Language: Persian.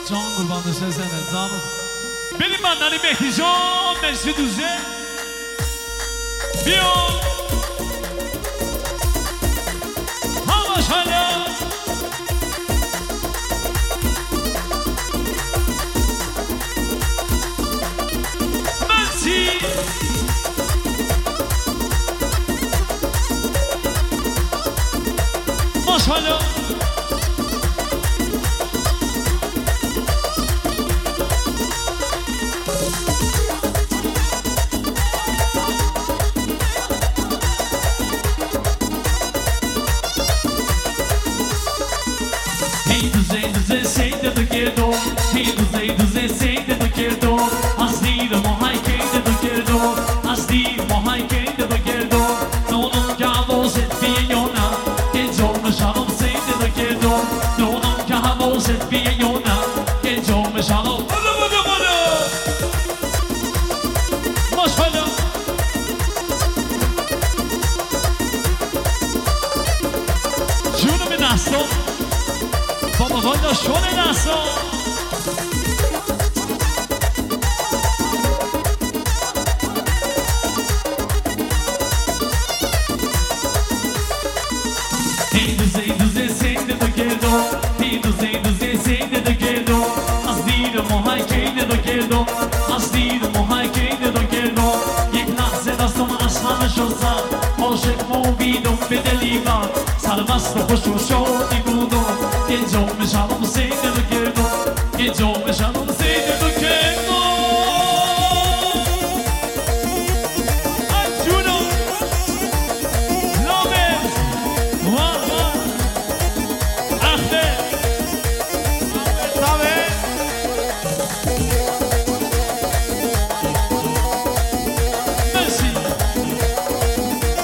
جان قربان دوست زنه جان بریم من نانی مهدی جان مرسی دوزه بیا همش حالا مرسی ماشاءالله Hey duze seyde do kerdo Hey duze seyde do kerdo Asli do mohay keyde do kerdo Asli mohay keyde do kerdo Nonum kavos et piyona Genjom shalom seyde do kerdo Nonum kavos et piyona Genjom shalom Bada Maşallah Şunu bir nasıl Baba valla şöyle nasıl? Hey duze seyde do kerdo Hey duze seyde do kerdo Asli do mohay keyde do kerdo Asli do mohay keyde do kerdo Yek lahze dastum ashamesh olsa Hoshek movidum bedeliva Sarmast hoşu şodi budu Genjom shalom seyde